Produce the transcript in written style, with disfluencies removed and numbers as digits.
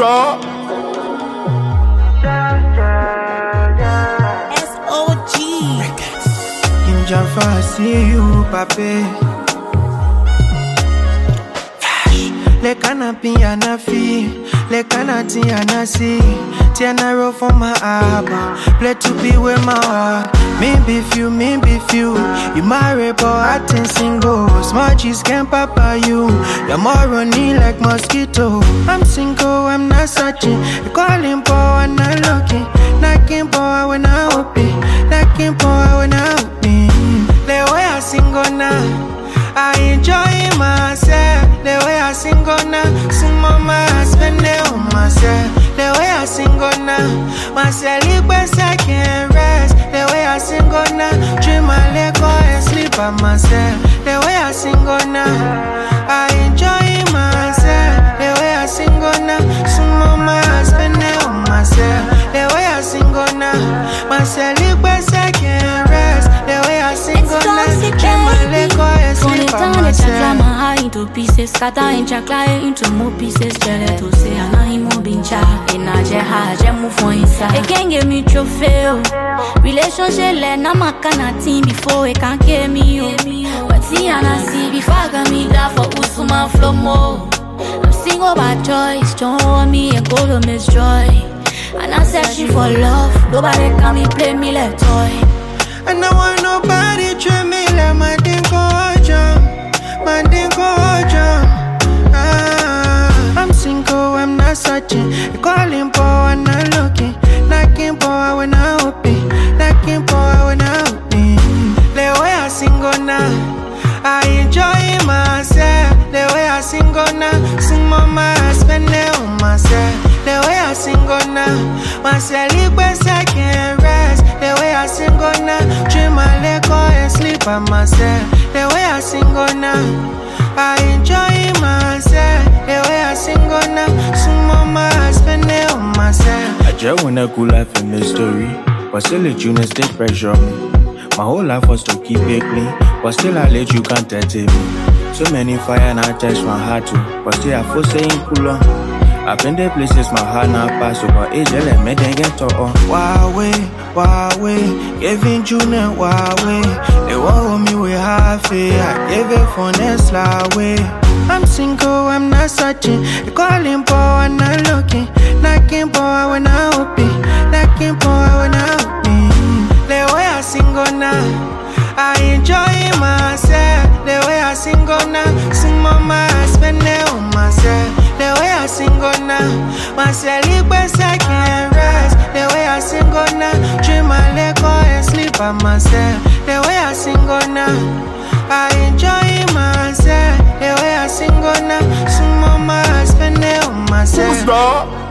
that? SOG. Kim Jaffa, I see you, papi. Le canapé anafi, le canati anasi. Tiana roll for my abba. Play to be with my heart. Maybe few. You marry, but I think single. Small cheese can papa you. You're more running like mosquito. I'm single, I'm not searching. You calling for, I'm not looking. Knocking for when I open. Knocking for when I open. The way I single now. I enjoy myself, the way I sing on now. Sing mama, I spend it on myself. The way I sing on now, myself best I can rest. The way I sing on now, dream my leg and sleep by myself. The way I sing on now, I enjoy myself. The way I sing on now, sing mama, I spend it on myself. The way I sing on now, myself best I can rest. The way I sing on now, dream my leg and sleep by myself. My heart into pieces, scatter in chakla into more pieces. Jelly to say, and I'm moving cha. In a jeha, move for inside. It can't give me trophy. Relationship, let na makana team before it can't get me. But see, and I see before I got me that for Usuma flow more. I'm single by choice, don't want me and go to Miss Joy. And I'm searching for love, nobody can me play me like toy. And I want nobody treat me like my dingo jump. My dingo jump. I'm single, I'm not searching. You calling for, I'm not looking. Knocking for when I open. Knocking for when I open. The way I sing on now, I enjoy myself. The way I sing on now, sing mama, I spend it on myself. The way I sing on now, myself best I can rest. The way I sing on now, dream my leg and sleep by myself. The way I sing on now, I enjoy myself. The way I sing on now, sing mama, I spend it on myself. I just wanna cool life a mystery, but still let you stay pressure on me. My whole life was to keep it clean, but still I let you can't touch me. So many fire and I touch my heart too, but still I feel saying cool on. I've been there places my heart not pass over age, let me then get on. Huawei, giving Junior Huawei. They want me with half it, I gave it for next way. I'm single, I'm not searching. You calling for, I'm not looking. Knocking for when I open. Knocking for when I open. The way I sing on now, I enjoy myself. The way I sing on now, sing mama, I spend it on myself. The way I sing on now, myself best I can rest. The way I sing on now, dream my leg and sleep by myself. The way I sing on now, I enjoy myself. The way I sing on now, sing mama, I spend it on myself. Who's that?